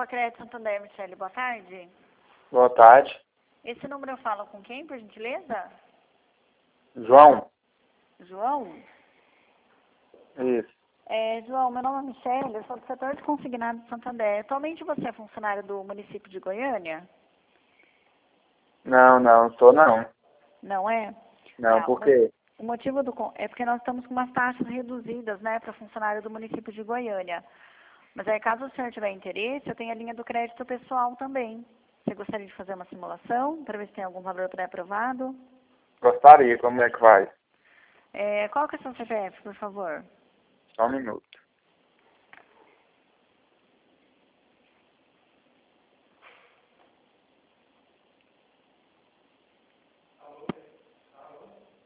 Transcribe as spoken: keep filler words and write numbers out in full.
Opa, Crédito Santander, Michele, boa tarde. Boa tarde. Esse número eu falo com quem, por gentileza? João? João? Isso. É, João, meu nome é Michele, eu sou do setor de consignado de Santander. Atualmente você é funcionário do município de Goiânia? Não, não, sou não. Não é? Não, Ah, por quê? O motivo do... con- é porque nós estamos com umas taxas reduzidas, né, para funcionário do município de Goiânia. Mas aí, caso o senhor tiver interesse, eu tenho a linha do crédito pessoal também. Você gostaria de fazer uma simulação para ver se tem algum valor pré-aprovado? Gostaria, como é que vai? É, qual que é o seu C P F, por favor? Só um minuto.